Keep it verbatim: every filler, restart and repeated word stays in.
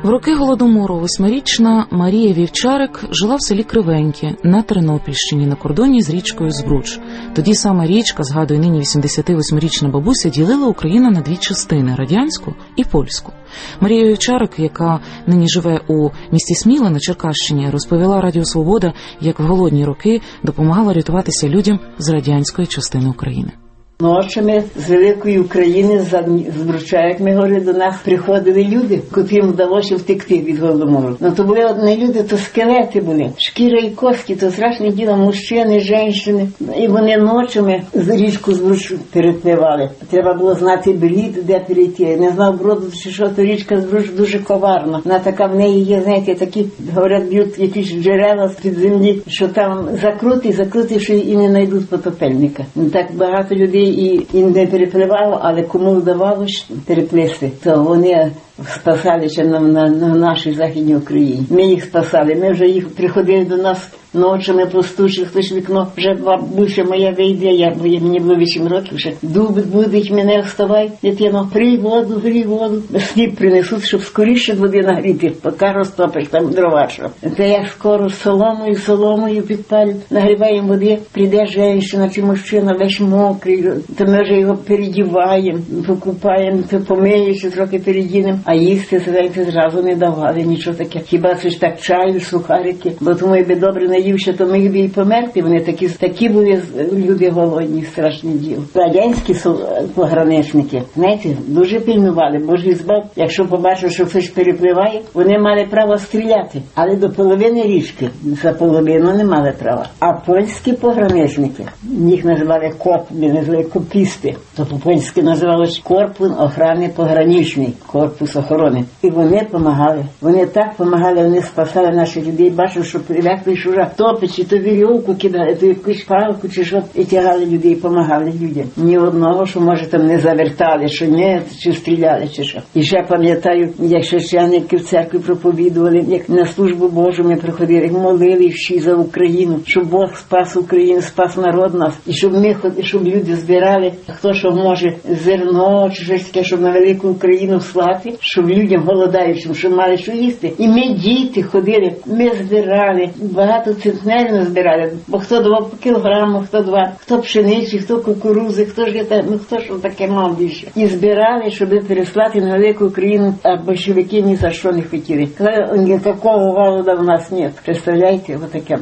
В роки Голодомору восьмирічна Марія Вівчарик жила в селі Кривеньке на Тернопільщині на кордоні з річкою Збруч. Тоді сама річка, згадує нині вісімдесятивосьмирічна бабуся, ділила Україну на дві частини – радянську і польську. Марія Вівчарик, яка нині живе у місті Сміла на Черкащині, розповіла Радіо Свобода, як в голодні роки допомагала рятуватися людям з радянської частини України. Ночами з великої України, з Збруча, як ми говорили, до нас приходили люди, котрим вдалося втекти від Голодомору. Ну, то були не люди, то скелети були, шкіра і кості, то страшне діло, мужчини, жінки. І вони ночами з річку Збруч перепливали. Треба було знати брід, де перейти. Не знав броду, чи що, то річка Збруч дуже коварна. Вона така, в неї є, знаєте, такі, говорять, б'ють якісь джерела з-під землі, що там закрути, закрути, що і не знайдуть потопельника. Так багато людей і, і не перепливало, але кому вдавалося переплисти, то вони спасалися на, на, на нашій Західній Україні. Ми їх спасали, ми вже їх приходили до нас ночами, простучили, хтось вікно, вже бабуся моя вийде, я, бо мені було вісім років, вже дуб будить мене, вставай, дитино, прий воду, грій воду, сніп принесуть, щоб скоріше води нагріти, поки розтопиш там дрова. Це як скоро соломою, соломою підпалю, нагріваємо води, прийде жінка чи мужчина, весь мокрий, то ми вже його передіваємо, покупаємо, то помиєш, трохи передінемо, а їсти, знаєте, зразу не давали, нічого таке. Хіба це ж так чаю, сухарики, бо тому якби добре наївся, то міг би і померти. Вони такі, такі були люди голодні, страшні діло. Радянські пограничники, знаєте, дуже пильнували, бо ж збав, якщо побачив, що хтось перепливає, вони мали право стріляти, але до половини річки, за половину не мали права. А польські пограничники, їх називали копми, називали копісти, то по-польськи називалось корпус охорони пограничний, корпус охорони. І вони допомагали. Вони так допомагали, вони спасали наших людей. Бачив, що прилягли шужа, топить, чи то вірьовку кидали, то якусь палку, чи що, і тягали людей, і допомагали людям. Ні одного, що, може, там не завертали, що не, чи стріляли, чи що. І ще пам'ятаю, як священники в церкві проповідували, як на службу Божу ми приходили, молили всі за Україну, щоб Бог спас Україну, спас народ нас, і щоб ми, щоб люди збирали, хто що може, зерно, чи щось таке, щоб на велику Україну слати, щоб людям голодаючим, щоб мали що їсти. І ми, діти, ходили, ми збирали, багато центнерів збирали, бо хто давав по кілограму, хто два, хто пшениці, хто кукурузи, хто ж це, ну хто що таке мав більше. І збирали, щоб переслати на велику Україну, а большевики ні за що не хотіли. Ніякого голода в нас нет. Представляєте, отаке.